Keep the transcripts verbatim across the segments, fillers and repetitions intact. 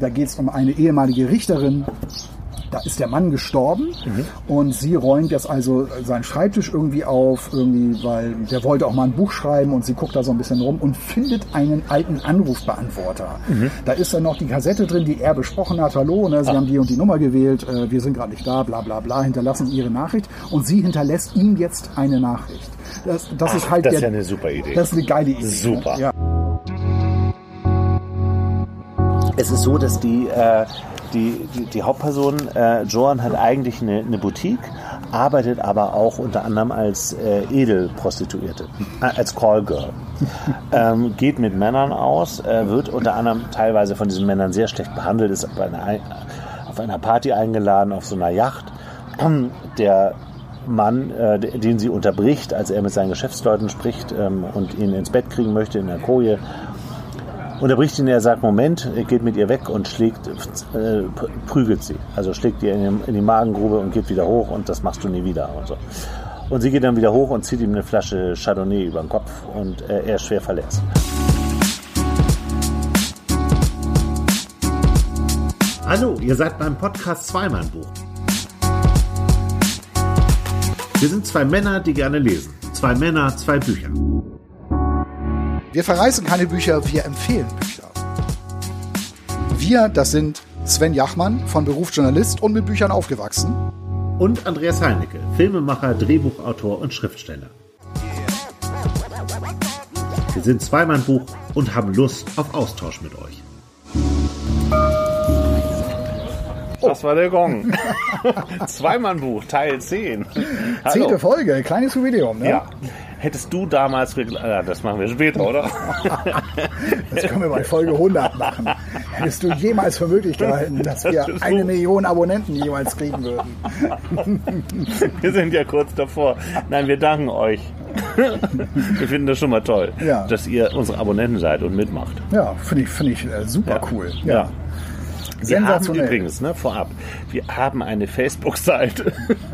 Da geht es um eine ehemalige Richterin. Da ist der Mann gestorben mhm. und sie räumt jetzt also seinen Schreibtisch irgendwie auf, irgendwie, weil der wollte auch mal ein Buch schreiben und sie guckt da so ein bisschen rum und findet einen alten Anrufbeantworter. Mhm. Da ist dann noch die Kassette drin, die er besprochen hat. Hallo, ne, Sie Ach. haben die und die Nummer gewählt, äh, wir sind gerade nicht da, bla bla bla, hinterlassen Ihre Nachricht und sie hinterlässt ihm jetzt eine Nachricht. Das, das Ach, ist halt das der, ist ja eine super Idee. Das ist eine geile Idee. Super. Ne? Ja. Es ist so, dass die, äh, die, die, die Hauptperson, äh, Joan, hat eigentlich eine, eine Boutique, arbeitet aber auch unter anderem als äh, Edelprostituierte, äh, als Callgirl. ähm, geht mit Männern aus, äh, wird unter anderem teilweise von diesen Männern sehr schlecht behandelt, ist auf einer, auf einer Party eingeladen, auf so einer Yacht. Der Mann, äh, den sie unterbricht, als er mit seinen Geschäftsleuten spricht ähm, und ihn ins Bett kriegen möchte in der Koje, unterbricht ihn, er sagt, Moment, er geht mit ihr weg und schlägt, äh, prügelt sie. Also schlägt ihr in, in die Magengrube und geht wieder hoch und das machst du nie wieder und so. Und sie geht dann wieder hoch und zieht ihm eine Flasche Chardonnay über den Kopf und äh, er ist schwer verletzt. Hallo, ihr seid beim Podcast Zweimann-Buch. Wir sind zwei Männer, die gerne lesen. Zwei Männer, zwei Bücher. Wir verreißen keine Bücher, wir empfehlen Bücher. Wir, das sind Sven Jachmann, von Beruf Journalist und mit Büchern aufgewachsen. Und Andreas Heinecke, Filmemacher, Drehbuchautor und Schriftsteller. Wir sind Zweimann-Buch und haben Lust auf Austausch mit euch. Das war der Gong. Zweimann-Buch, Teil zehn. Hallo. Zehnte Folge, kleines Jubiläum, ne? Ja. Hättest du damals... Ja, das machen wir später, oder? Das können wir bei Folge hundert machen. Hättest du jemals für möglich gehalten, dass wir eine Million Abonnenten jeweils kriegen würden? Wir sind ja kurz davor. Nein, wir danken euch. Wir finden das schon mal toll, ja. dass ihr unsere Abonnenten seid und mitmacht. Ja, finde ich, finde ich äh, super ja. cool. Ja. ja. Wir haben übrigens, ne, vorab, wir haben eine Facebook-Seite,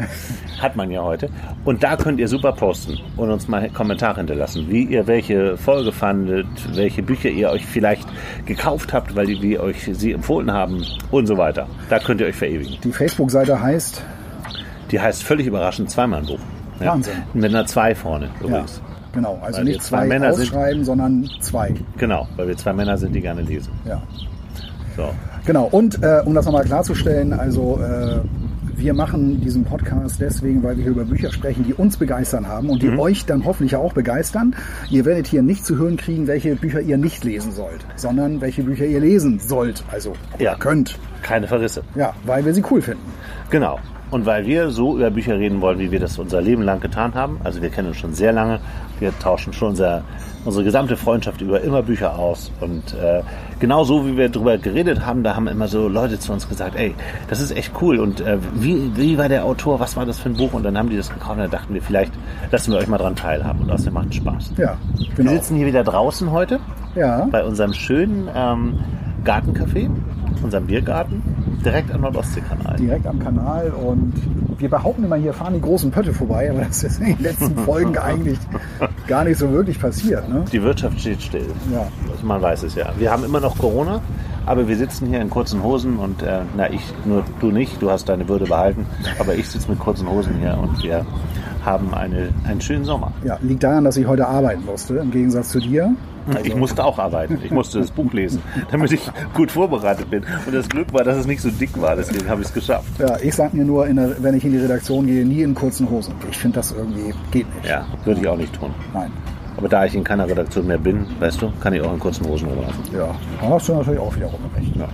hat man ja heute, und da könnt ihr super posten und uns mal Kommentare hinterlassen, wie ihr welche Folge fandet, welche Bücher ihr euch vielleicht gekauft habt, weil wir euch sie empfohlen haben und so weiter. Da könnt ihr euch verewigen. Die Facebook-Seite heißt? Die heißt völlig überraschend Zweimann-Buch. Ja, Wahnsinn. Mit einer zwei vorne übrigens. Ja, genau, also weil nicht zwei, zwei Männer ausschreiben, sind, sondern zwei. Genau, weil wir zwei Männer sind, die gerne lesen. Ja. So. Genau, und äh, um das nochmal klarzustellen, also äh, wir machen diesen Podcast deswegen, weil wir hier über Bücher sprechen, die uns begeistern haben und die mhm. euch dann hoffentlich auch begeistern. Ihr werdet hier nicht zu hören kriegen, welche Bücher ihr nicht lesen sollt, sondern welche Bücher ihr lesen sollt, also ja. könnt. Keine Verrisse. Ja, weil wir sie cool finden. Genau. Und weil wir so über Bücher reden wollen, wie wir das unser Leben lang getan haben. Also wir kennen uns schon sehr lange. Wir tauschen schon unser, unsere gesamte Freundschaft über immer Bücher aus. Und äh, genau so, wie wir darüber geredet haben, da haben immer so Leute zu uns gesagt, ey, das ist echt cool. Und äh, wie, wie war der Autor? Was war das für ein Buch? Und dann haben die das gekauft und dann dachten wir, vielleicht lassen wir euch mal dran teilhaben. Und außerdem macht es Spaß. Ja, genau. Wir sitzen hier wieder draußen heute. Ja. Bei unserem schönen ähm, Gartencafé, unserem Biergarten. Direkt am Nordostseekanal. Direkt am Kanal und wir behaupten immer, hier fahren die großen Pötte vorbei, aber das ist in den letzten Folgen eigentlich gar nicht so wirklich passiert. Ne? Die Wirtschaft steht still. Ja. Also man weiß es ja. Wir haben immer noch Corona, aber wir sitzen hier in kurzen Hosen und äh, na ich, nur du nicht, du hast deine Würde behalten, aber ich sitze mit kurzen Hosen hier und wir haben eine, einen schönen Sommer. Ja, liegt daran, dass ich heute arbeiten musste, im Gegensatz zu dir. Also ich musste auch arbeiten. Ich musste das Buch lesen, damit ich gut vorbereitet bin. Und das Glück war, dass es nicht so dick war. Deswegen habe ich es geschafft. Ja, ich sage mir nur, in der, wenn ich in die Redaktion gehe, nie in kurzen Hosen. Ich finde, das irgendwie geht nicht. Ja, würde ich auch nicht tun. Nein. Aber da ich in keiner Redaktion mehr bin, weißt du, kann ich auch in kurzen Hosen rumlaufen. Ja, da hast du natürlich auch wiederum recht. Ja.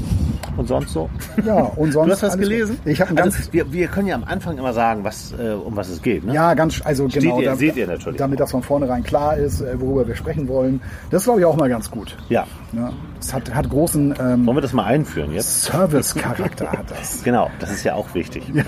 Und sonst so? Ja, und sonst. Du hast was gelesen? Ich habe ganz. Also, wir, wir können ja am Anfang immer sagen, was, äh, um was es geht. Ne? Ja, ganz. Also Steht genau. Ihr, da, seht ihr natürlich. Damit das von vornherein klar ist, äh, worüber wir sprechen wollen. Das ist, glaube ich, auch mal ganz gut. Ja. Ja, es hat, hat großen. Ähm, Wollen wir das mal einführen jetzt? Service-Charakter hat das. Genau, das ist ja auch wichtig. Ja.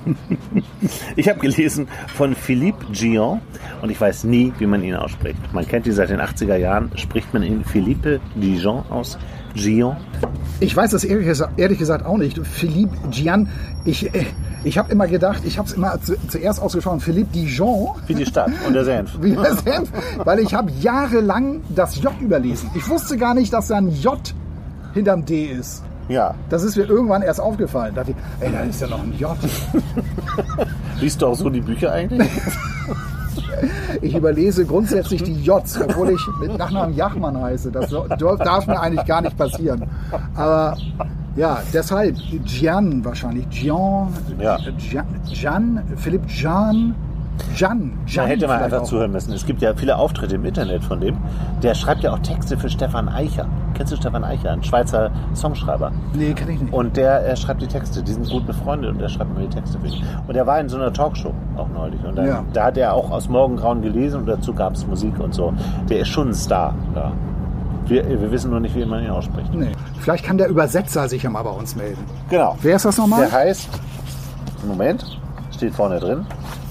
Ich habe gelesen von Philippe Gion und ich weiß nie, wie man ihn ausspricht. Man kennt ihn seit den achtziger Jahren. Spricht man ihn Philippe Gion aus? Gion? Ich weiß das ehrlich gesagt, ehrlich gesagt auch nicht. Philippe Gian. Ich, ich habe immer gedacht, ich habe es immer zu, zuerst ausgesprochen, Philippe Dijon. Wie die Stadt und der Senf. Wie der Senf, weil ich habe jahrelang das J überlesen. Ich wusste gar nicht, dass da ein J hinterm D ist. Ja. Das ist mir irgendwann erst aufgefallen. Da dachte ich, ey, da ist ja noch ein J. Liest du auch so die Bücher eigentlich? Ich überlese grundsätzlich die Js, obwohl ich mit Nachnamen Jachmann heiße. Das darf mir eigentlich gar nicht passieren. Aber ja, deshalb Gian wahrscheinlich. Gian, Ja. Gian, Gian Philipp Gian. Gian, Gian Man hätte mal einfach auch. zuhören müssen. Es gibt ja viele Auftritte im Internet von dem. Der schreibt ja auch Texte für Stefan Eicher. Kennst du Stefan Eicher? Ein Schweizer Songschreiber. Nee, kenn ich nicht. Und der er schreibt die Texte. Die sind gut befreundet und der schreibt mir die Texte für ihn. Und er war in so einer Talkshow auch neulich. Und dann, Ja. da hat er auch aus Morgengrauen gelesen und dazu gab es Musik und so. Der ist schon ein Star. Ja. Wir, wir wissen nur nicht, wie man ihn ausspricht. Nee. Vielleicht kann der Übersetzer sich ja mal bei uns melden. Genau. Wer ist das nochmal? Der heißt, Moment, steht vorne drin,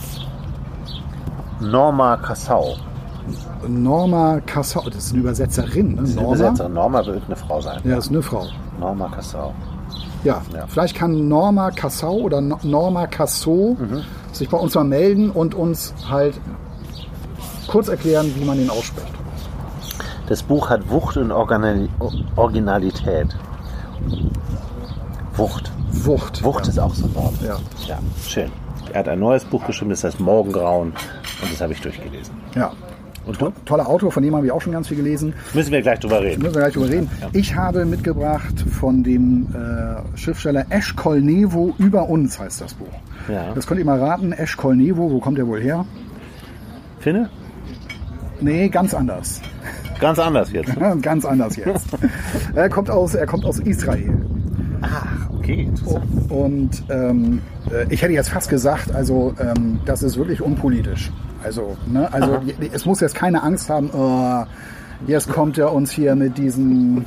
Norma Cassau. Norma Cassau. Das ist eine Übersetzerin. Ne? Die Norma? Übersetzerin. Norma wird eine Frau sein. Ja, das ist eine Frau. Norma Cassau. Ja, Ja. vielleicht kann Norma Cassau oder No- Norma Cassau Mhm. sich bei uns mal melden und uns halt kurz erklären, wie man den ausspricht. Das Buch hat Wucht und Organali- Originalität. Wucht. Wucht. Wucht ja. ist auch so ein Wort. Ja. Ja, schön. Er hat ein neues Buch geschrieben, das heißt Morgengrauen. Und das habe ich durchgelesen. Ja. Und du? Toller Autor, von dem habe ich auch schon ganz viel gelesen. Müssen wir gleich drüber reden. Müssen wir gleich drüber reden. Ich habe mitgebracht von dem äh, Schriftsteller Eshkol Nevo, Über uns heißt das Buch. Ja. Das könnt ihr mal raten. Eshkol Nevo, wo kommt der wohl her? Finne? Nee, ganz anders. Ganz anders jetzt. Ganz anders jetzt. er, kommt aus, er kommt aus Israel. Ach, okay, interessant. Und ähm, äh, ich hätte jetzt fast gesagt, also ähm, das ist wirklich unpolitisch. Also, ne, also Aha. es muss jetzt keine Angst haben, oh, jetzt kommt er uns hier mit diesem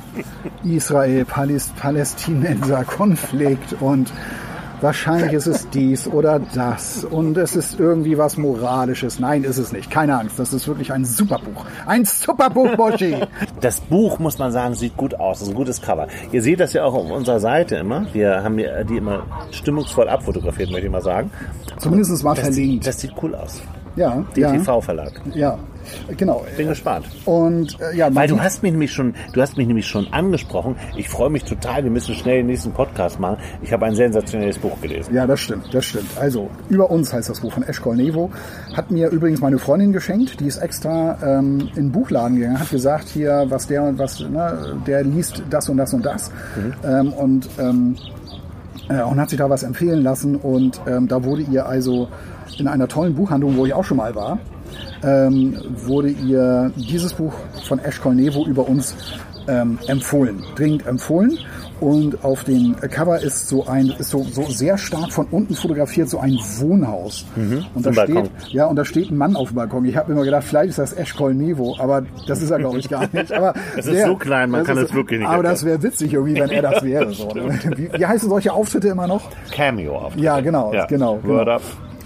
Israel-Palästinenser-Konflikt und wahrscheinlich ist es dies oder das und es ist irgendwie was Moralisches. Nein, ist es nicht. Keine Angst, das ist wirklich ein super Buch. Ein super Buch, Boschi! Das Buch, muss man sagen, sieht gut aus. Das ist ein gutes Cover. Ihr seht das ja auch auf unserer Seite immer. Wir haben ja die immer stimmungsvoll abfotografiert, möchte ich mal sagen. Zumindest mal Das, verlinkt. das sieht cool aus. Ja, D T ja, V-Verlag. ja, genau. Bin gespannt. Und äh, ja, man Weil du sieht- hast mich nämlich schon, du hast mich nämlich schon angesprochen. Ich freue mich total. Wir müssen schnell den nächsten Podcast machen. Ich habe ein sensationelles Buch gelesen. Ja, das stimmt, das stimmt. Also, Über uns heißt das Buch von Eshkol Nevo. Hat mir übrigens meine Freundin geschenkt. Die ist extra ähm, in den Buchladen gegangen, hat gesagt, hier, was der und was, ne, der liest das und das und das. Mhm. Ähm, und, ähm, äh, und hat sich da was empfehlen lassen. Und ähm, da wurde ihr also in einer tollen Buchhandlung, wo ich auch schon mal war, ähm, wurde ihr dieses Buch von Eshkol Nevo Über uns ähm, empfohlen, dringend empfohlen. Und auf dem Cover ist so ein, ist so, so sehr stark von unten fotografiert, so ein Wohnhaus. Mhm, und da zum steht, Balkon. ja, und da steht ein Mann auf dem Balkon. Ich habe immer gedacht, vielleicht ist das Eshkol Nevo, aber das ist er, glaube ich, gar nicht. Aber Es ist so klein, man kann es wirklich nicht Aber erkennen. das wäre witzig irgendwie, wenn er das wäre. So, ne? wie, wie heißen solche Auftritte immer noch? Cameo auf. Ja, genau, genau, genau. Word up.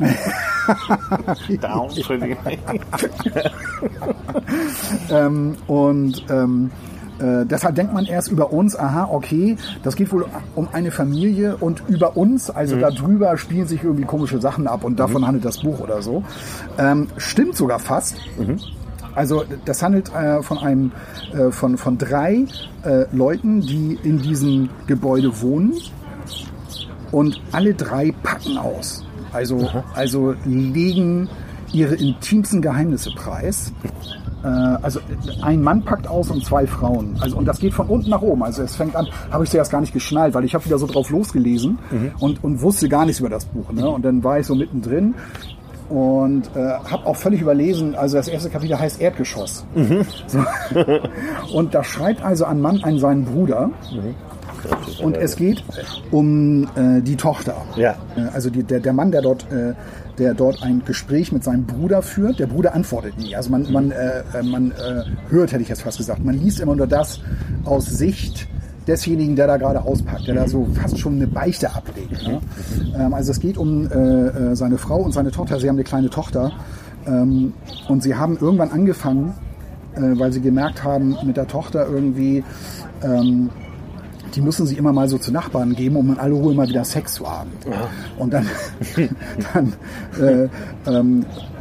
Down. ähm, und ähm, äh, deshalb denkt man erst über uns, aha, okay, das geht wohl um eine Familie und über uns, also Mhm. darüber spielen sich irgendwie komische Sachen ab und davon handelt das Buch oder so. Ähm, stimmt sogar fast. Mhm. Also das handelt äh, von einem äh, von, von drei äh, Leuten, die in diesem Gebäude wohnen und alle drei packen aus. Also, also legen ihre intimsten Geheimnisse preis. Äh, also ein Mann packt aus und zwei Frauen. Also und das geht von unten nach oben. Also es fängt an, habe ich zuerst gar nicht geschnallt, weil ich habe wieder so drauf losgelesen Mhm. und, und wusste gar nichts über das Buch. Ne? Und dann war ich so mittendrin und äh, habe auch völlig überlesen. Also das erste Kapitel heißt Erdgeschoss. Mhm. So. Und da schreibt also ein Mann an seinen Bruder. Mhm. Und es geht um äh, die Tochter. Ja. Äh, also die, der, der Mann, der dort, äh, der dort ein Gespräch mit seinem Bruder führt. Der Bruder antwortet nie. Also man, man, äh, man äh, hört, hätte ich jetzt fast gesagt. Man liest immer nur das aus Sicht desjenigen, der da gerade auspackt, der da so fast schon eine Beichte ablegt. Ne? Ähm, also es geht um äh, äh, seine Frau und seine Tochter. Sie haben eine kleine Tochter. Ähm, und sie haben irgendwann angefangen, äh, weil sie gemerkt haben, mit der Tochter irgendwie... Ähm, die müssen sie immer mal so zu Nachbarn geben, um in aller Ruhe mal wieder Sex zu haben. Ja. Und dann, dann äh, ähm,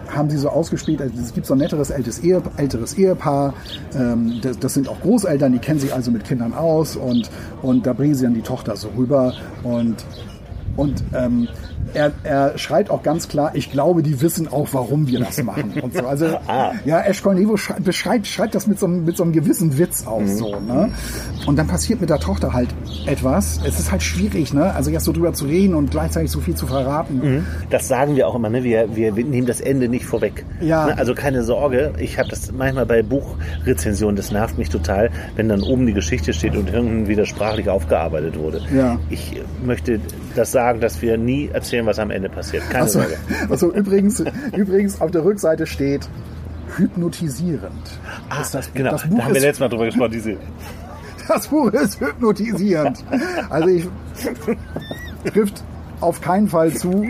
haben sie so ausgespielt, also es gibt so ein netteres älteres, Ehe, älteres Ehepaar, ähm, das, das sind auch Großeltern, die kennen sich also mit Kindern aus und, und da bringen sie dann die Tochter so rüber und, und ähm, Er, er schreibt auch ganz klar, ich glaube, die wissen auch, warum wir das machen. Und so. Also, ah. ja, Eshkol Nevo beschreibt, schreibt das mit so, einem, mit so einem gewissen Witz auch mhm. so, ne? Und dann passiert mit der Tochter halt etwas. Es ist halt schwierig, ne? Also jetzt so drüber zu reden und gleichzeitig so viel zu verraten. Mhm. Das sagen wir auch immer, ne? Wir, wir, wir nehmen das Ende nicht vorweg. Ja. Ne? Also keine Sorge, ich habe das manchmal bei Buchrezensionen, das nervt mich total, wenn dann oben die Geschichte steht und irgendwie wieder sprachlich aufgearbeitet wurde. Ja. Ich möchte das sagen, dass wir nie erzählen, was am Ende passiert. Keine also, Sorge. Also übrigens, übrigens auf der Rückseite steht hypnotisierend. Ah, das, das, genau, das Buch da haben wir ist, letztes Mal drüber gesprochen. Diese das Buch ist hypnotisierend. Also ich trifft auf keinen Fall zu.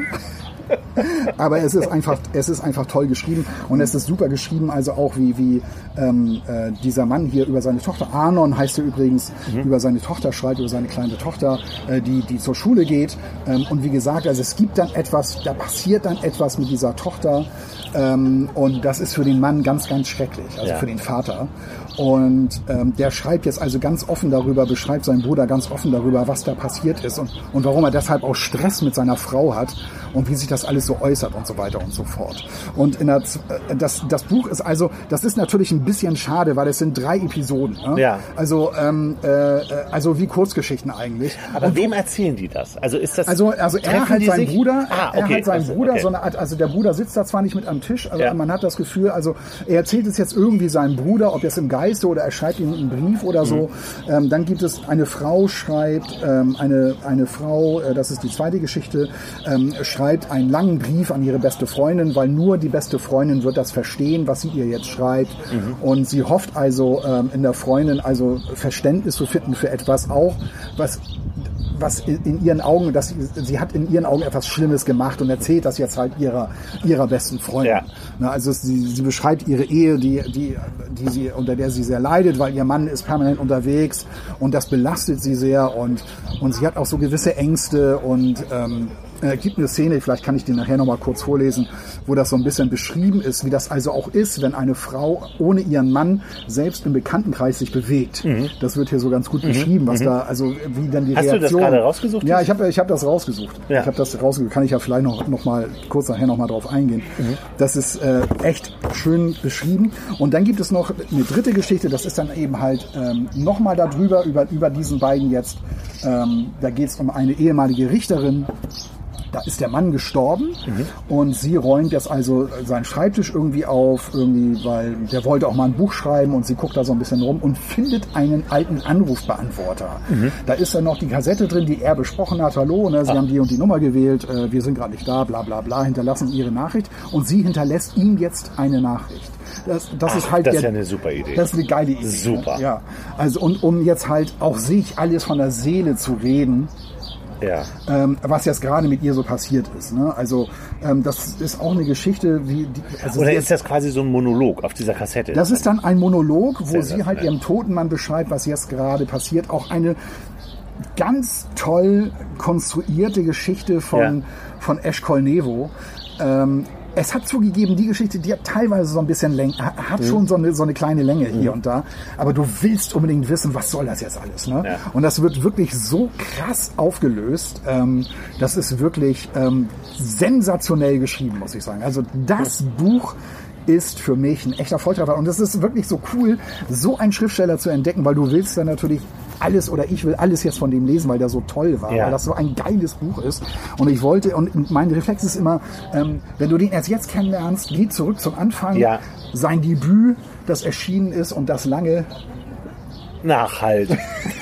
Aber es ist einfach, es ist einfach toll geschrieben und es ist super geschrieben, also auch wie, wie ähm, äh, dieser Mann hier über seine Tochter, Arnon heißt er übrigens, mhm. über seine Tochter schreibt, über seine kleine Tochter, äh, die, die zur Schule geht. Ähm, und wie gesagt, also es gibt dann etwas, da passiert dann etwas mit dieser Tochter ähm, und das ist für den Mann ganz, ganz schrecklich, also ja. für den Vater. Und ähm, der schreibt jetzt also ganz offen darüber, beschreibt seinen Bruder ganz offen darüber, was da passiert ist und, und warum er deshalb auch Stress mit seiner Frau hat und wie sich das alles so äußert und so weiter und so fort. Und in der, das, das Buch ist also, das ist natürlich ein bisschen schade, weil es sind drei Episoden. Ne? Ja. Also, ähm, äh, also wie Kurzgeschichten eigentlich. Aber und wem erzählen die das? Also ist das? Also, also er hat seinen sich? Bruder, ah, okay. er hat seinen also, Bruder, okay. so eine Art, also der Bruder sitzt da zwar nicht mit am Tisch, aber ja. man hat das Gefühl, also er erzählt es jetzt irgendwie seinem Bruder, ob jetzt im Geiste oder er schreibt ihm einen Brief oder so. Mhm. Ähm, dann gibt es eine Frau schreibt, ähm, eine eine Frau, äh, das ist die zweite Geschichte, ähm, schreibt einen langen Brief an ihre beste Freundin, weil nur die beste Freundin wird das verstehen, was sie ihr jetzt schreibt. Mhm. Und sie hofft also ähm, in der Freundin also Verständnis zu finden für etwas auch, was was in ihren Augen, dass sie, sie hat in ihren Augen etwas Schlimmes gemacht und erzählt das jetzt halt ihrer ihrer besten Freundin. Ja. Na, also sie, sie beschreibt ihre Ehe, die die die sie unter der sie sehr leidet, weil ihr Mann ist permanent unterwegs und das belastet sie sehr und und sie hat auch so gewisse Ängste und ähm, Es gibt eine Szene, vielleicht kann ich die nachher noch mal kurz vorlesen, wo das so ein bisschen beschrieben ist, wie das also auch ist, wenn eine Frau ohne ihren Mann selbst im Bekanntenkreis sich bewegt. Mhm. Das wird hier so ganz gut mhm. beschrieben, was mhm. da, also wie dann die Hast Reaktion... Hast du das gerade rausgesucht? Ja, ich habe ich hab das rausgesucht. Ja. Ich habe das rausgesucht, kann ich ja vielleicht noch, noch mal kurz nachher noch mal drauf eingehen. Mhm. Das ist äh, echt schön beschrieben. Und dann gibt es noch eine dritte Geschichte, das ist dann eben halt ähm, noch mal darüber, über, über diesen beiden jetzt. Ähm, da geht es um eine ehemalige Richterin. Da ist der Mann gestorben mhm. und sie räumt jetzt also seinen Schreibtisch irgendwie auf, irgendwie, weil der wollte auch mal ein Buch schreiben und sie guckt da so ein bisschen rum und findet einen alten Anrufbeantworter. Mhm. Da ist dann noch die Kassette drin, die er besprochen hat. Hallo, ne, Sie ah. haben die und die Nummer gewählt, äh, wir sind gerade nicht da, bla bla bla, hinterlassen ihre Nachricht und sie hinterlässt ihm jetzt eine Nachricht. Das, das Ach, ist halt das der, ist ja eine super Idee. Das ist eine geile Idee. Super. Ne? Ja. Also und um jetzt halt auch sich alles von der Seele zu reden. Ja. Ähm, was jetzt gerade mit ihr so passiert ist. Ne? Also ähm, das ist auch eine Geschichte, wie die, also oder ist das quasi so ein Monolog auf dieser Kassette? Das ist dann ein Monolog, wo Sehr sie halt nett. ihrem toten Mann beschreibt, was jetzt gerade passiert. Auch eine ganz toll konstruierte Geschichte von Ja. von Eshkol Nevo. Ähm, Es hat zugegeben, die Geschichte, die hat teilweise so ein bisschen Länge, hat schon so eine, so eine kleine Länge hier und da. Aber du willst unbedingt wissen, was soll das jetzt alles, ne? Ja. Und das wird wirklich so krass aufgelöst. Ähm, das ist wirklich ähm, sensationell geschrieben, muss ich sagen. Also das Buch ist für mich ein echter Volltreffer. Und es ist wirklich so cool, so einen Schriftsteller zu entdecken, weil du willst dann natürlich alles oder ich will alles jetzt von dem lesen, weil der so toll war, ja. weil das so ein geiles Buch ist. Und ich wollte, und mein Reflex ist immer, ähm, wenn du den erst jetzt kennenlernst, geh zurück zum Anfang, ja. sein Debüt, das erschienen ist und das lange Nachhalt.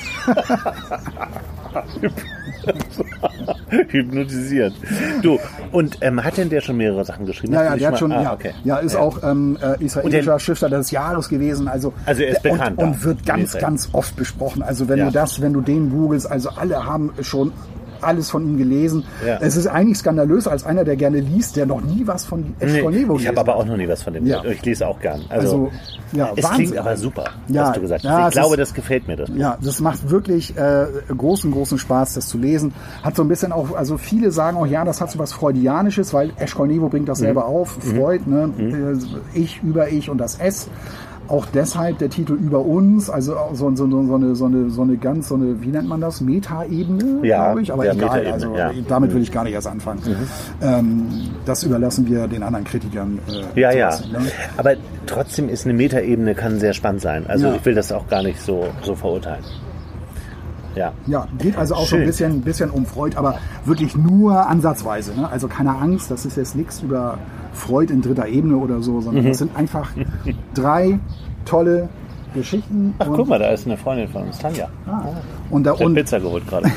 Hypnotisiert. Du, und ähm, hat denn der schon mehrere Sachen geschrieben? Ja, ja, Hast du der hat dich schon, mal- ja, ah, okay. ja, ist Ja. auch ähm, äh, israelischer der- Schriftsteller des Jahres gewesen. Also, Also er ist der- bekannt Und, da, und wird in ganz, Israel. ganz oft besprochen. Also wenn Ja. du das, wenn du den googelst, also alle haben schon alles von ihm gelesen. Ja. Es ist eigentlich skandalös als einer, der gerne liest, der noch nie was von Eschkol Nee, Nevo ich gelesen habe aber hat. auch noch nie was von dem Ja. gehört. Ich lese auch gern. Also, Also, ja, es Wahnsinn. klingt aber super, Ja, was du gesagt hast. ja, ich es glaube, ist- das gefällt mir. Das. Ja, das macht wirklich äh, großen, großen Spaß, das zu lesen. Hat so ein bisschen auch, also viele sagen auch, ja, das hat so was Freudianisches, weil Eschkol Nevo bringt das selber auf. Freud, ne? Äh, Ich, über ich und das S. Auch deshalb der Titel über uns, also auch so, so, so, so, eine, so, eine, so eine ganz, so eine, wie nennt man das? Metaebene, Ja, glaube ich. Aber ja, egal, Metaebene, also ja. damit will ich gar nicht erst anfangen. Ähm, das überlassen wir den anderen Kritikern. Äh, Ja, zu ja. lassen, ne? Aber trotzdem ist eine Metaebene kann sehr spannend sein. Also Ja. ich will das auch gar nicht so, so verurteilen. Ja. Ja, geht also auch so Schön. ein bisschen, ein bisschen um Freud, aber wirklich nur ansatzweise. Ne? Also keine Angst, das ist jetzt nichts über Freud in dritter Ebene oder so, sondern Mhm. das sind einfach drei tolle Geschichten. Ach, und, guck mal, da ist eine Freundin von uns, Tanja. Ah, und da Ich habe und Pizza geholt gerade.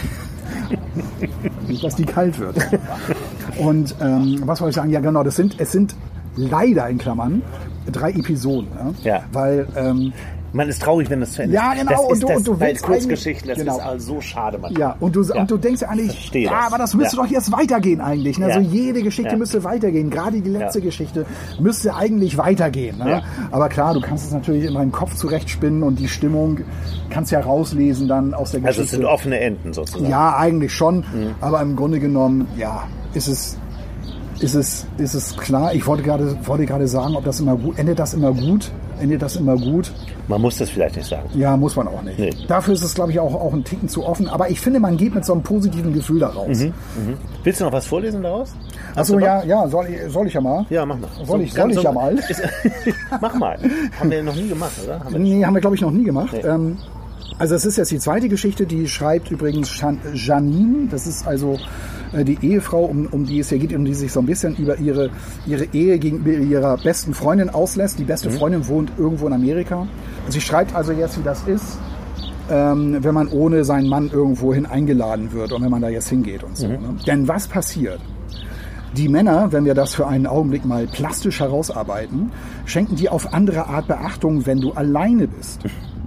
nicht, dass die kalt wird. Und ähm, was wollte ich sagen? Ja, genau, das sind, es sind leider in Klammern drei Episoden. Ne? Ja. Weil ähm, Man ist traurig, wenn das zu Ende Ja, ist. genau, Das und ist du- das, und du bei willst Kurzgeschichten, das eigentlich- ist genau. also so schade manchmal. Ja, und du, Ja. und du denkst ja eigentlich, Verstehe ja, das. aber das müsste Ja. doch jetzt weitergehen eigentlich. Ne? Ja. Also jede Geschichte Ja. müsste weitergehen. Gerade die letzte Ja. Geschichte müsste eigentlich weitergehen. Ne? Ja. Aber klar, du kannst es natürlich in deinem Kopf zurechtspinnen und die Stimmung kannst ja rauslesen dann aus der Also Geschichte. es sind offene Enden sozusagen. Ja, eigentlich schon. Aber im Grunde genommen, ja, ist es, ist es, ist es klar. Ich wollte gerade, wollte gerade sagen, ob das immer gut, endet das immer gut? Endet das immer gut? Man muss das vielleicht nicht sagen. Ja, muss man auch nicht. Nee. Dafür ist es, glaube ich, auch, auch ein Ticken zu offen. Aber ich finde, man geht mit so einem positiven Gefühl da raus. Mhm. Willst du noch was vorlesen daraus? Hast Achso, du ja, ja, soll ich, soll ich ja mal? Ja, mach mal. Soll ich- soll ich ja mal? Ist, mach mal. Haben wir noch nie gemacht, oder? Haben wir Nee, haben wir, glaube ich, noch nie gemacht. Nee. Ähm, also es ist jetzt die zweite Geschichte, die schreibt übrigens Jan- Janine. Das ist also äh, die Ehefrau, um, um die es hier geht, um die sich so ein bisschen über ihre, ihre Ehe gegenüber ihrer besten Freundin auslässt. Die beste Freundin wohnt irgendwo in Amerika. Sie schreibt also jetzt, wie das ist, ähm, wenn man ohne seinen Mann irgendwohin eingeladen wird und wenn man da jetzt hingeht und so. Ne? Denn was passiert? Die Männer, wenn wir das für einen Augenblick mal plastisch herausarbeiten, schenken dir auf andere Art Beachtung, wenn du alleine bist.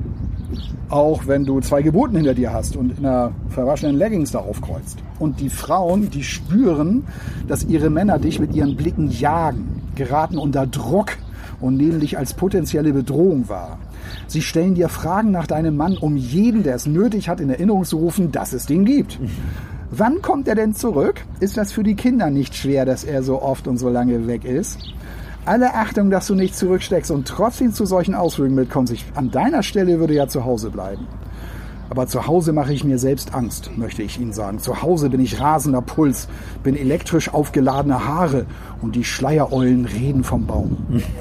Auch wenn du zwei Geburten hinter dir hast und in einer verwaschenen Leggings da aufkreuzt. Und die Frauen, die spüren, dass ihre Männer dich mit ihren Blicken jagen, geraten unter Druck und nehmen dich als potenzielle Bedrohung wahr. Sie stellen dir Fragen nach deinem Mann, um jeden, der es nötig hat, in Erinnerung zu rufen, dass es den gibt. Wann kommt er denn zurück? Ist das für die Kinder nicht schwer, dass er so oft und so lange weg ist? Alle Achtung, dass du nicht zurücksteckst und trotzdem zu solchen Ausflügen mitkommst. Ich an deiner Stelle würde ja zu Hause bleiben. Aber zu Hause mache ich mir selbst Angst, möchte ich Ihnen sagen. Zu Hause bin ich rasender Puls, bin elektrisch aufgeladene Haare und die Schleiereulen reden vom Baum.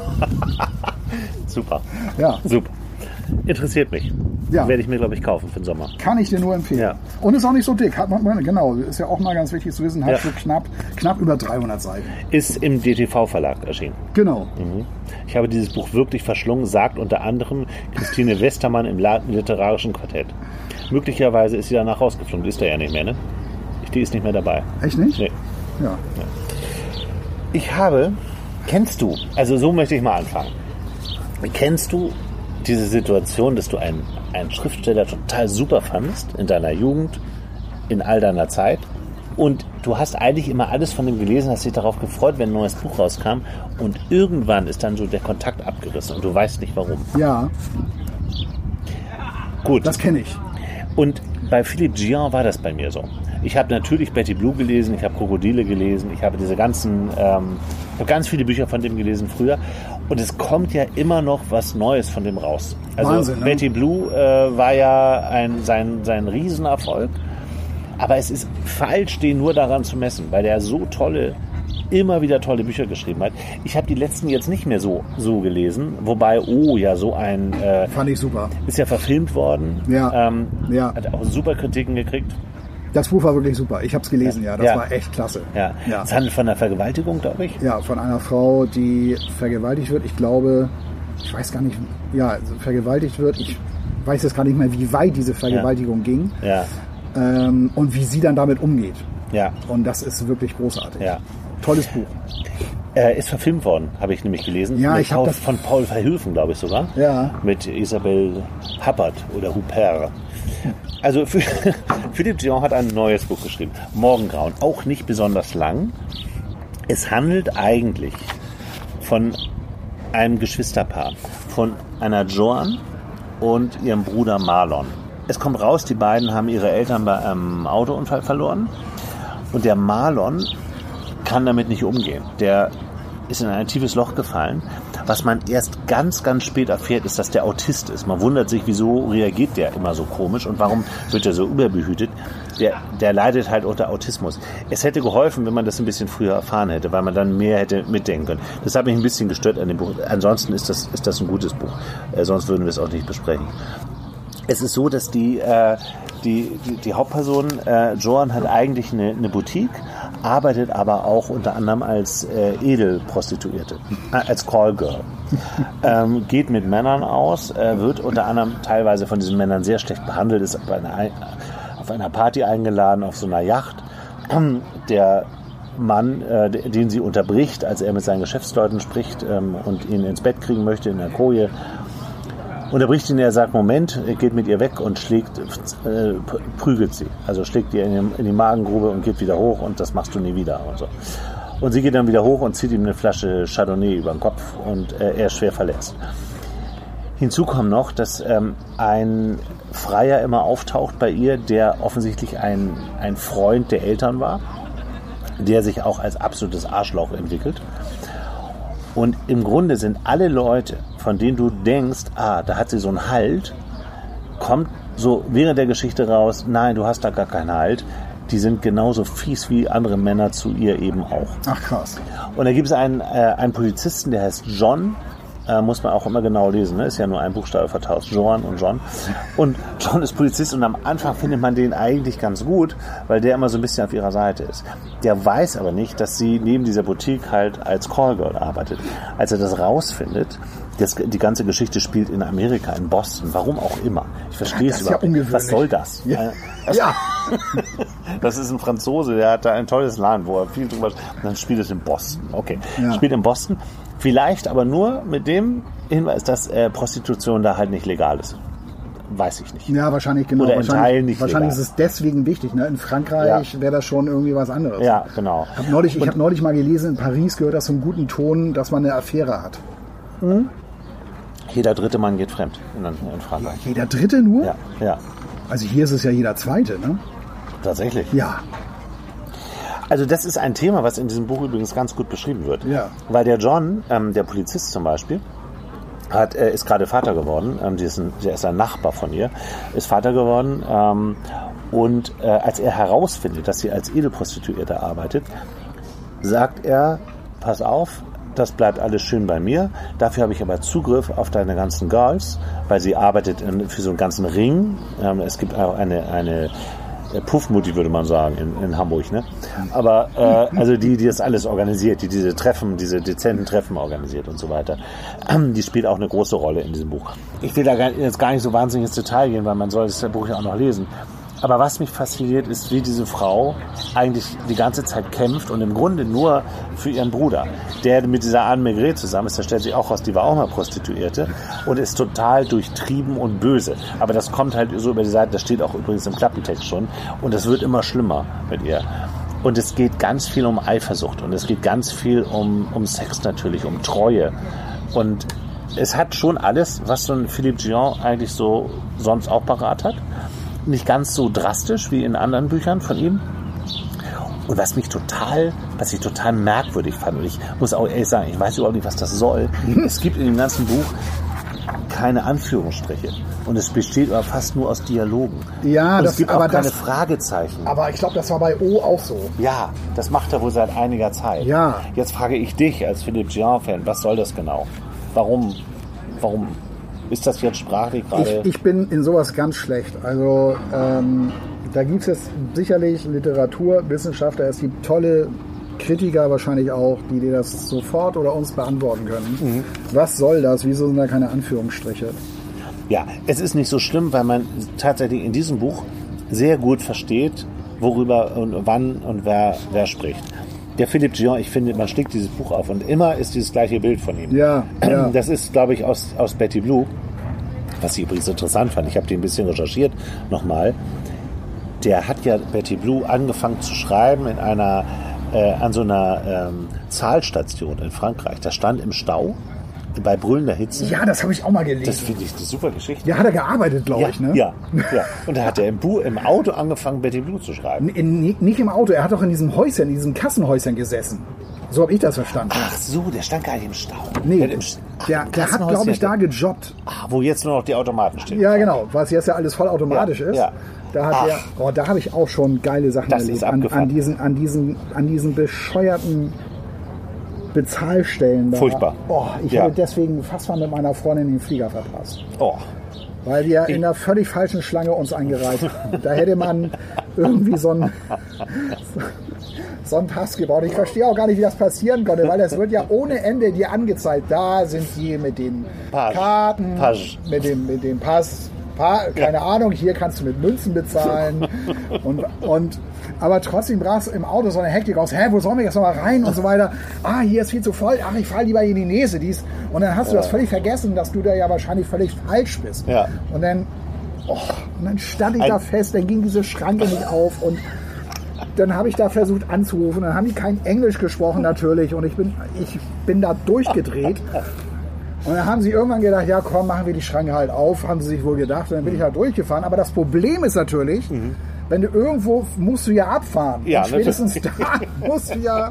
Super. Ja. Super. Interessiert mich. Ja. Werde ich mir, glaube ich, kaufen für den Sommer. Kann ich dir nur empfehlen. Ja. Und ist auch nicht so dick. Hat man, genau, ist ja auch mal ganz wichtig zu wissen, hat Ja. so knapp, knapp über dreihundert Seiten. Ist im D T V-Verlag erschienen. Genau. Ich habe dieses Buch wirklich verschlungen, sagt unter anderem Christine Westermann im La- literarischen Quartett. Möglicherweise ist sie danach rausgeflogen. Die ist da ja nicht mehr, ne? Die ist nicht mehr dabei. Echt nicht? Nee. Ja. Ich habe, kennst du, also so möchte ich mal anfangen. Kennst du diese Situation, dass du einen, einen Schriftsteller total super fandest in deiner Jugend, in all deiner Zeit und du hast eigentlich immer alles von dem gelesen, hast dich darauf gefreut, wenn ein neues Buch rauskam und irgendwann ist dann so der Kontakt abgerissen und du weißt nicht warum. Ja, Gut. das kenne ich. Und bei Philippe Gian war das bei mir so. Ich habe natürlich Betty Blue gelesen, ich habe Krokodile gelesen, ich habe diese ganzen, ähm, ich habe ganz viele Bücher von dem gelesen früher. Und es kommt ja immer noch was Neues von dem raus. Also Wahnsinn, ne? Betty Blue äh, war ja ein, sein, sein Riesenerfolg. Aber es ist falsch, den nur daran zu messen, weil der so tolle, immer wieder tolle Bücher geschrieben hat. Ich habe die letzten jetzt nicht mehr so, so gelesen. Wobei, oh ja, so ein... Äh, Fand ich super. ist ja verfilmt worden. Ja. Ähm, Ja. Hat auch super Kritiken gekriegt. Das Buch war wirklich super. Ich habe es gelesen, ja. Das Ja. war echt klasse. Ja. Ja. Es handelt von einer Vergewaltigung, glaube ich. Ja, von einer Frau, die vergewaltigt wird. Ich glaube, ich weiß gar nicht, ja, vergewaltigt wird. Ich weiß jetzt gar nicht mehr, wie weit diese Vergewaltigung ging Ja. ähm, und wie sie dann damit umgeht. Ja. Und das ist wirklich großartig. Ja. Tolles Buch. Äh, ist verfilmt worden, habe ich nämlich gelesen. Ja, Mit ich habe Paul, das von Paul Verhoeven, glaube ich sogar. Ja. Mit Isabelle Huppert oder Huppert. Also Philippe Dion hat ein neues Buch geschrieben, Morgengrauen, auch nicht besonders lang. Es handelt eigentlich von einem Geschwisterpaar, von einer Joan und ihrem Bruder Marlon. Es kommt raus, die beiden haben ihre Eltern bei einem Autounfall verloren und der Marlon kann damit nicht umgehen. Der ist in ein tiefes Loch gefallen. Was man erst ganz, ganz spät erfährt, ist, dass der Autist ist. Man wundert sich, wieso reagiert der immer so komisch und warum wird er so überbehütet. Der, der leidet halt unter Autismus. Es hätte geholfen, wenn man das ein bisschen früher erfahren hätte, weil man dann mehr hätte mitdenken können. Das hat mich ein bisschen gestört an dem Buch. Ansonsten ist das, ist das ein gutes Buch. Äh, sonst würden wir es auch nicht besprechen. Es ist so, dass die, äh, die, die, die Hauptperson, äh, Joan, hat eigentlich eine, eine Boutique, arbeitet aber auch unter anderem als äh, Edelprostituierte, äh, als Callgirl. Ähm, geht mit Männern aus, äh, wird unter anderem teilweise von diesen Männern sehr schlecht behandelt, ist auf einer, auf einer Party eingeladen, auf so einer Yacht. Der Mann, äh, den sie unterbricht, als er mit seinen Geschäftsleuten spricht ähm, und ihn ins Bett kriegen möchte in der Koje, unterbricht ihn, er sagt, Moment, er geht mit ihr weg und schlägt, äh, prügelt sie. Also schlägt ihr in die, in die Magengrube und geht wieder hoch und das machst du nie wieder und so. Und sie geht dann wieder hoch und zieht ihm eine Flasche Chardonnay über den Kopf und äh, er ist schwer verletzt. Hinzu kommt noch, dass ähm, ein Freier immer auftaucht bei ihr, der offensichtlich ein, ein Freund der Eltern war, der sich auch als absolutes Arschloch entwickelt. Und im Grunde sind alle Leute, von denen du denkst, ah, da hat sie so einen Halt, kommt so während der Geschichte raus, nein, du hast da gar keinen Halt. Die sind genauso fies wie andere Männer zu ihr eben auch. Ach krass. Und da gibt es einen, äh, einen Polizisten, der heißt John. Äh, muss man auch immer genau lesen, ne? Ist ja nur ein Buchstabe vertauscht, Joan und John. Und John ist Polizist und am Anfang findet man den eigentlich ganz gut, weil der immer so ein bisschen auf ihrer Seite ist. Der weiß aber nicht, dass sie neben dieser Boutique halt als Callgirl arbeitet. Als er das rausfindet, das, die ganze Geschichte spielt in Amerika, in Boston, warum auch immer. Ich verstehe es überhaupt nicht. Was soll das? Ja. Das, ja. Das ist ein Franzose, der hat da ein tolles Land, wo er viel drüber... Und dann spielt es in Boston. Okay, ja. Spielt in Boston. Vielleicht aber nur mit dem Hinweis, dass äh, Prostitution da halt nicht legal ist. Weiß ich nicht. Ja, wahrscheinlich genau. Oder in wahrscheinlich, Teilen nicht wahrscheinlich legal. ist es deswegen wichtig. Ne? In Frankreich ja. wäre das schon irgendwie was anderes. Ja, genau. Hab neulich, ich habe neulich mal gelesen, in Paris gehört das zum guten Ton, dass man eine Affäre hat. Mhm. Jeder dritte Mann geht fremd in, in Frankreich. Ja, jeder dritte nur? Ja, ja. Also hier ist es ja jeder zweite, ne? Tatsächlich? Ja. Also das ist ein Thema, was in diesem Buch übrigens ganz gut beschrieben wird. Ja. Weil der John, ähm, der Polizist zum Beispiel, hat, äh, ist gerade Vater geworden. Ähm, der, ist ein, der ist ein Nachbar von ihr, ist Vater geworden. Ähm, und äh, als er herausfindet, dass sie als Edelprostituierte arbeitet, sagt er, pass auf, das bleibt alles schön bei mir. Dafür habe ich aber Zugriff auf deine ganzen Girls, weil sie arbeitet in, für so einen ganzen Ring. Ähm, es gibt auch eine... eine Puffmutti, würde man sagen, in, in Hamburg, ne? Aber äh, also die, die das alles organisiert, die diese Treffen, diese dezenten Treffen organisiert und so weiter, ähm, die spielt auch eine große Rolle in diesem Buch. Ich will da gar, jetzt gar nicht so wahnsinnig ins Detail gehen, weil man soll das Buch ja auch noch lesen. Aber was mich fasziniert, ist, wie diese Frau eigentlich die ganze Zeit kämpft und im Grunde nur für ihren Bruder, der mit dieser Anne Maigret zusammen ist. Da stellt sich auch raus, die war auch mal Prostituierte und ist total durchtrieben und böse. Aber das kommt halt so über die Seite, das steht auch übrigens im Klappentext schon. Und das wird immer schlimmer mit ihr. Und es geht ganz viel um Eifersucht und es geht ganz viel um, um Sex natürlich, um Treue. Und es hat schon alles, was so ein Philippe Dion eigentlich so sonst auch parat hat. Nicht ganz so drastisch wie in anderen Büchern von ihm. Und was mich total, was ich total merkwürdig fand, und ich muss auch ehrlich sagen, ich weiß überhaupt nicht, was das soll. Es gibt in dem ganzen Buch keine Anführungsstriche. Und es besteht aber fast nur aus Dialogen. Ja, und das, es gibt aber auch keine das, Fragezeichen. Aber ich glaube, das war bei O auch so. Ja, das macht er wohl seit einiger Zeit. Ja. Jetzt frage ich dich als Philippe Dion-Fan, was soll das genau? Warum, warum ist das jetzt sprachlich gerade? Ich, ich bin in sowas ganz schlecht. Also ähm, da gibt es jetzt sicherlich Literaturwissenschaftler, es gibt tolle Kritiker wahrscheinlich auch, die dir das sofort oder uns beantworten können. Mhm. Was soll das? Wieso sind da keine Anführungsstriche? Ja, es ist nicht so schlimm, weil man tatsächlich in diesem Buch sehr gut versteht, worüber und wann und wer, wer spricht. Der Philippe Gion, ich finde, man schlägt dieses Buch auf und immer ist dieses gleiche Bild von ihm. Ja, ja. Das ist, glaube ich, aus, aus Betty Blue, was ich übrigens interessant fand. Ich habe die ein bisschen recherchiert nochmal. Der hat ja Betty Blue angefangen zu schreiben in einer, äh, an so einer ähm, Zahlstation in Frankreich. Das stand im Stau bei brüllender Hitze. Ja, das habe ich auch mal gelesen. Das finde ich eine super Geschichte. Ja, hat er gearbeitet, glaube Ja, ich, ne? ja, ja. Und da hat er im, Bu- im Auto angefangen, Betty Blue zu schreiben. In, in, nicht im Auto, er hat doch in diesem Häuschen, in diesem Kassenhäuschen gesessen. So habe ich das verstanden. Ach so, der stand gar nicht im Stau. Nee, Der, hat im, ach, der, im der hat, Kassenhäuschen glaube ich, da hat gejobbt. er- ah, wo jetzt nur noch die Automaten stehen. Ja, genau, was jetzt ja alles vollautomatisch Ja, ist. ja. Da hat Ach. er, oh, da habe ich auch schon geile Sachen Das erlebt. ist An, abgefahren. an, diesen, an, diesen, an diesen bescheuerten Bezahlstellen da. Furchtbar. Oh, ich Ja. hätte deswegen fast mal mit meiner Freundin den Flieger verpasst. Oh. Weil wir in der völlig falschen Schlange uns eingereiht haben. Da hätte man irgendwie so ein so einen Pass gebraucht. Ich verstehe auch gar nicht, wie das passieren konnte, weil das wird ja ohne Ende dir angezeigt. Da sind die mit den Pass. Karten, Pass. mit dem, mit dem Pass. Pa- keine ja. Ahnung, hier kannst du mit Münzen bezahlen. und, und, aber trotzdem brach im Auto so eine Hektik aus. Hä, wo sollen wir jetzt nochmal rein und so weiter. Ah, hier ist viel zu voll. Ach, ich fahre lieber in die Nese. Dies. Und dann hast du ja. das völlig vergessen, dass du da ja wahrscheinlich völlig falsch bist. Ja. Und dann, oh, und dann stand ich Ein da fest, dann ging diese Schranke nicht auf und dann habe ich da versucht anzurufen. Dann haben die kein Englisch gesprochen natürlich und ich bin, ich bin da durchgedreht. Und dann haben sie irgendwann gedacht, ja komm, machen wir die Schranke halt auf, haben sie sich wohl gedacht. Und dann bin ich halt durchgefahren. Aber das Problem ist natürlich, mhm. wenn du irgendwo, musst du ja abfahren. Ja, und spätestens da musst du ja...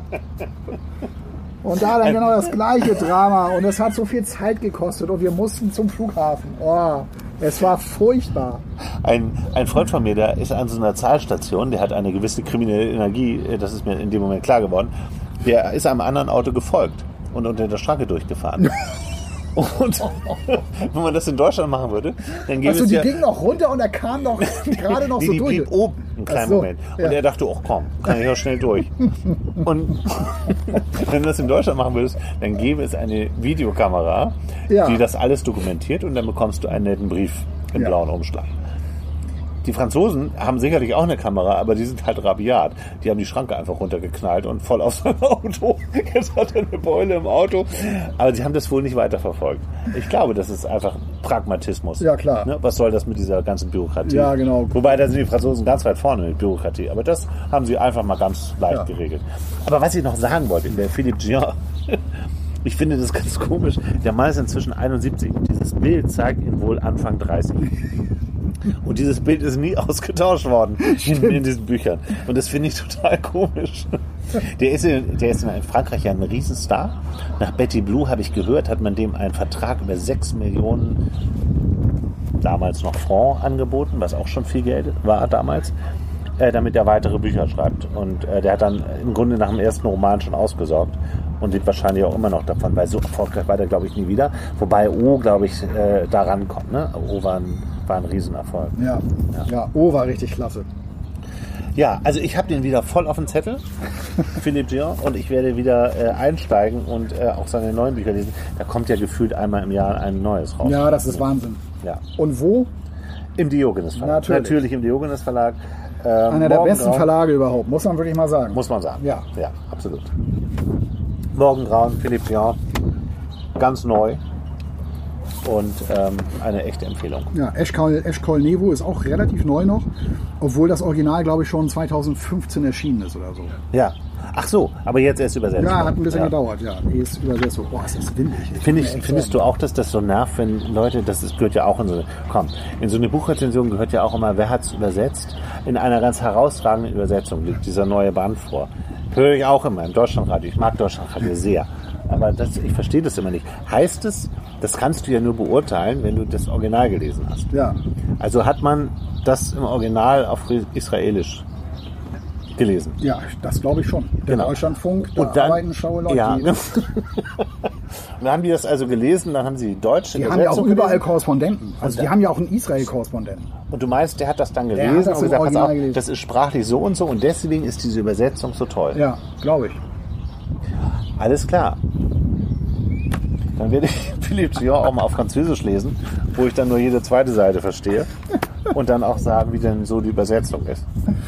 Und da dann genau das gleiche Drama. Und es hat so viel Zeit gekostet und wir mussten zum Flughafen. Oh, es war furchtbar. Ein, ein Freund von mir, der ist an so einer Zahlstation, der hat eine gewisse kriminelle Energie, das ist mir in dem Moment klar geworden, der ist einem anderen Auto gefolgt und unter der Schranke durchgefahren. Und wenn man das in Deutschland machen würde, dann gäbe also es die ja... ging noch runter und er kam doch gerade noch die, so die durch. blieb oben einen kleinen so, Moment. Und ja. er dachte, ach komm, kann ich auch schnell durch. Und wenn du das in Deutschland machen würdest, dann gäbe es eine Videokamera, ja. die das alles dokumentiert und dann bekommst du einen netten Brief im ja. blauen Umschlag. Die Franzosen haben sicherlich auch eine Kamera, aber die sind halt rabiat. Die haben die Schranke einfach runtergeknallt und voll auf sein Auto. Jetzt hat er eine Beule im Auto. Aber sie haben das wohl nicht weiterverfolgt. Ich glaube, das ist einfach Pragmatismus. Ja, klar. Ne? Was soll das mit dieser ganzen Bürokratie? Ja, genau. Wobei, da sind die Franzosen ganz weit vorne mit Bürokratie. Aber das haben sie einfach mal ganz leicht ja. geregelt. Aber was ich noch sagen wollte, der Philippe Gion, ich finde das ganz komisch. Der Mann ist inzwischen einundsiebzig und dieses Bild zeigt ihn wohl Anfang dreißig. Und dieses Bild ist nie ausgetauscht worden in, in diesen Büchern. Und das finde ich total komisch. Der ist, in, der ist in Frankreich ja ein Riesenstar. Nach Betty Blue, habe ich gehört, hat man dem einen Vertrag über sechs Millionen damals noch Francs angeboten, was auch schon viel Geld war damals, äh, damit er weitere Bücher schreibt. Und äh, der hat dann im Grunde nach dem ersten Roman schon ausgesorgt und lebt wahrscheinlich auch immer noch davon, weil so erfolgreich war der, glaube ich, nie wieder. Wobei O, glaube ich, äh, da rankommt. Ne? O war ein war ein Riesenerfolg. Ja, ja. ja, O war richtig klasse. Ja, also ich habe den wieder voll auf dem Zettel, Philippe Gion, und ich werde wieder äh, einsteigen und äh, auch seine neuen Bücher lesen. Da kommt ja gefühlt einmal im Jahr ein neues raus. Ja, das ist Wahnsinn. Ja. Und wo? Im Diogenes Verlag. Natürlich, Natürlich im Diogenes Verlag. Ähm, Einer der besten Verlage überhaupt, muss man wirklich mal sagen. Muss man sagen. Ja. Ja, absolut. Morgengrauen, Philippe Gion, ganz neu. Und ähm, eine echte Empfehlung. Ja, Eschkol, Eschkol Nevo ist auch relativ neu noch, obwohl das Original, glaube ich, schon zweitausendfünfzehn erschienen ist oder so. Ja. Ach so, aber jetzt erst übersetzt. Ja, hat ein bisschen ja. gedauert, ja. Die ist übersetzt so. Boah, ist das windig. Find ich, findest du auch, dass das so nervt, wenn Leute, das ist, gehört ja auch in so eine, komm, in so eine Buchrezension gehört ja auch immer, wer hat es übersetzt? In einer ganz herausragenden Übersetzung liegt dieser neue Band vor. Höre ich auch immer im Deutschlandradio. Ich mag Deutschlandradio sehr. Aber das, ich verstehe das immer nicht. Heißt es, das kannst du ja nur beurteilen, wenn du das Original gelesen hast. Ja. Also hat man das im Original auf Israelisch gelesen. Ja, das glaube ich schon. Der Genau. Deutschlandfunk, da Und dann, arbeiten schlaue Leute. ja, Die, und dann haben die das also gelesen, dann haben sie die deutsche die haben ja auch Übersetzung überall gelesen. Korrespondenten. Also Und die haben ja auch einen Israel-Korrespondenten. Und du meinst, der hat das dann hat gelesen das und im gesagt, pass Original auf, gelesen. das ist sprachlich so und so und deswegen ist diese Übersetzung so toll. Ja, glaube ich. Alles klar. Dann werde ich Philippe Gion auch mal auf Französisch lesen, wo ich dann nur jede zweite Seite verstehe. und dann auch sagen, wie denn so die Übersetzung ist.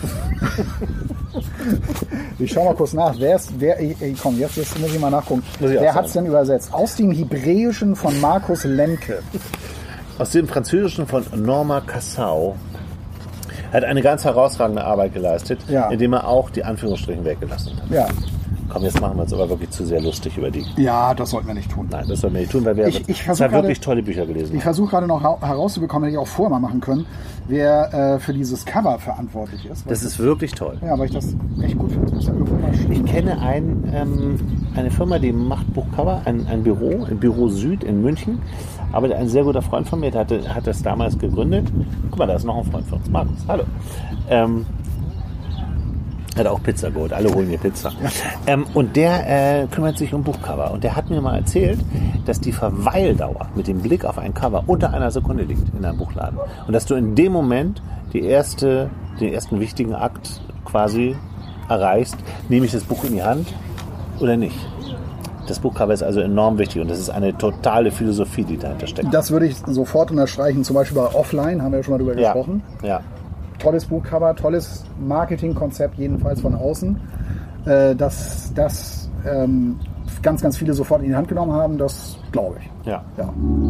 Ich schau mal kurz nach. Wer ist, wer, ey, komm, jetzt, jetzt muss ich mal nachgucken. Muss ich auch Wer hat es sagen. denn übersetzt? Aus dem Hebräischen von Markus Lemke. Aus dem Französischen von Norma Cassau. Er hat eine ganz herausragende Arbeit geleistet, Ja. indem er auch die Anführungsstrichen weggelassen hat. Ja. Komm, jetzt machen wir uns aber wirklich zu sehr lustig über die. Ja, das sollten wir nicht tun. Nein, das sollten wir nicht tun, weil wir Ich- ich versuch zwei gerade- wirklich tolle Bücher gelesen Ich haben. versuche gerade noch hau- herauszubekommen, hätte ich auch vorher mal machen können, wer äh, für dieses Cover verantwortlich ist. Das ist wirklich toll. Ja, weil ich das echt gut finde. Das muss ja irgendwo mal stehen. Ich kenne ein, ähm, eine Firma, die macht Buchcover, ein, ein Büro, im Büro Süd in München. Aber ein sehr guter Freund von mir der hatte, hat das damals gegründet. Guck mal, da ist noch ein Freund von uns, Markus. Hallo. Ähm, hat auch Pizza geholt. Alle holen hier Pizza. Ähm, und der äh, kümmert sich um Buchcover. Und der hat mir mal erzählt, dass die Verweildauer mit dem Blick auf ein Cover unter einer Sekunde liegt in einem Buchladen. Und dass du in dem Moment die erste, den ersten wichtigen Akt quasi erreichst, nehme ich das Buch in die Hand oder nicht. Das Buchcover ist also enorm wichtig und das ist eine totale Philosophie, die dahinter steckt. Das würde ich sofort unterstreichen. Zum Beispiel bei Offline haben wir ja schon mal drüber Ja, gesprochen. ja. Tolles Buchcover, tolles Marketingkonzept, jedenfalls von außen. Äh, dass das ähm, ganz, ganz viele sofort in die Hand genommen haben, das glaube ich. Ja. Ja.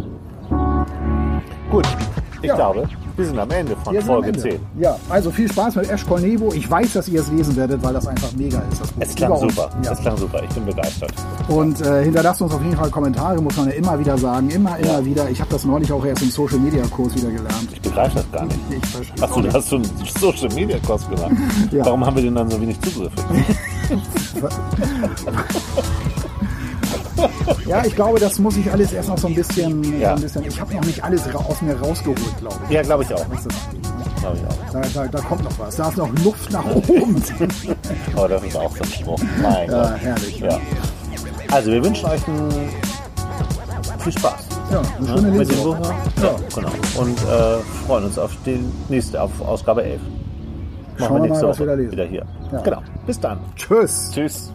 Gut, ich Ja. glaube, wir sind am Ende von Wir sind am Folge Ende. zehn. Ja, also viel Spaß mit Eschkol Nebo. Ich weiß, dass ihr es lesen werdet, weil das einfach mega ist. Das Buch. Es klang Über uns. super. Ja. Es klang super. Ich bin begeistert. Und äh, hinterlasst uns auf jeden Fall Kommentare, muss man ja immer wieder sagen. Immer, immer Ja. wieder. Ich habe das neulich auch erst im Social Media Kurs wieder gelernt. Ich begreife das gar nicht. Ich verstehe Achso, auch du hast so einen Social Media Kurs gemacht. Ja. Warum haben wir denn dann so wenig Zugriffe? Ja, ich glaube, das muss ich alles erst noch so ein bisschen. Ja. So ein bisschen ich habe noch nicht alles ra- aus mir rausgeholt, glaube ich. Ja, glaube ich auch. Das ist das. Glaube ich auch. Da, da, da kommt noch was. Da ist noch Luft nach oben. Aber das ist auch so ein Spruch. Mein Ja, Gott. herrlich. Ja. Also, wir wünschen euch einen viel Spaß. Ja, eine Ne? schöne Mit dem Lesung. Buch. Ja, genau. Und äh, freuen uns auf die nächste, auf Ausgabe elf. Machen Schauen wir nächste mal, was Woche wir da lesen. wieder hier. Ja. Genau. Bis dann. Tschüss. Tschüss.